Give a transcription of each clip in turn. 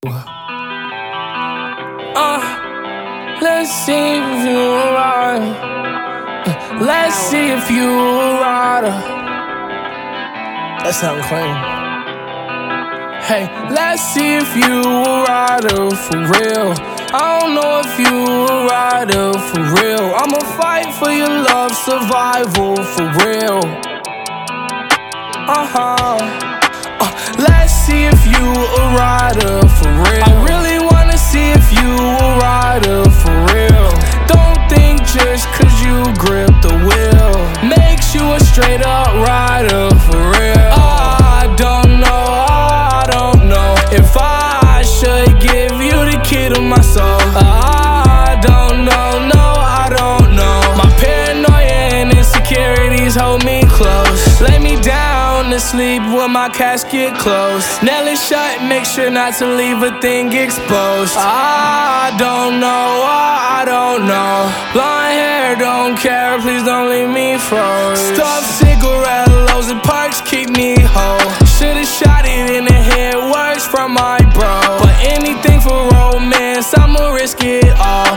Let's see if you a rider. Let's see if you a rider. That sound clean. Hey, let's see if you a rider for real. I don't know if you a rider for real. I'ma fight for your love, survival for real. Let's see if you a rider for real. I really wanna see if you a rider for real. Don't think just cause you grip the wheel makes you a straight up rider for real. I don't know if I should give you the key to my soul. I don't know. My paranoia and insecurities hold me close. Lay me down to sleep with my casket closed. Nail it shut, make sure not to leave a thing exposed. I don't know. Blonde hair, don't care, please don't leave me froze. Stuffed cigarette lows and perks keep me whole. Should've shot it in the head, words from my bro. But anything for romance, I'ma risk it all.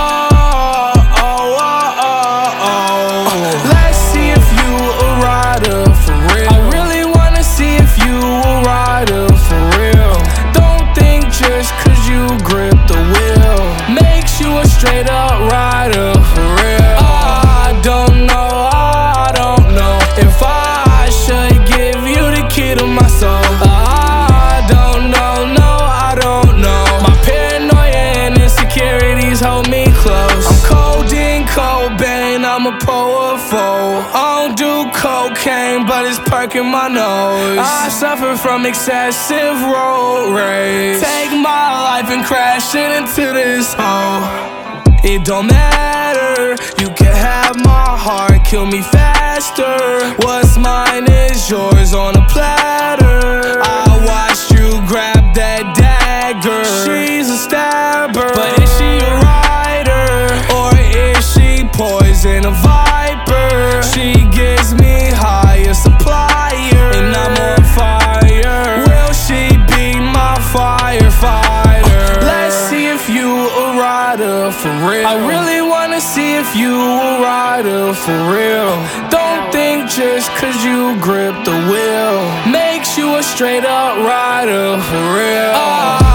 Let's see if you a rider for real. I really wanna see if you a rider for real. Don't think just cause you grip the wheel makes you a straight up rider for real. I don't know if I should give you the key to my soul. I don't know. My paranoia and insecurities hold me close. I'm cold in Cobain, I'm a powerful. I don't do cocaine, but it's perking my nose. I suffer from excessive road rage. Take my life and crash it into this hole. It don't matter, you can have my heart, kill me faster. What's mine is yours on a platter. I watched you grab that dagger. She's a stabber, but is she a rider? Or is she poison, a viper? She gives me higher supplier, and I'm on fire. Will she be my firefighter? Let's see if you a rider for real. I really wanna see if you a rider for real. Don't think just cause you grip the wheel makes you a straight up rider for real.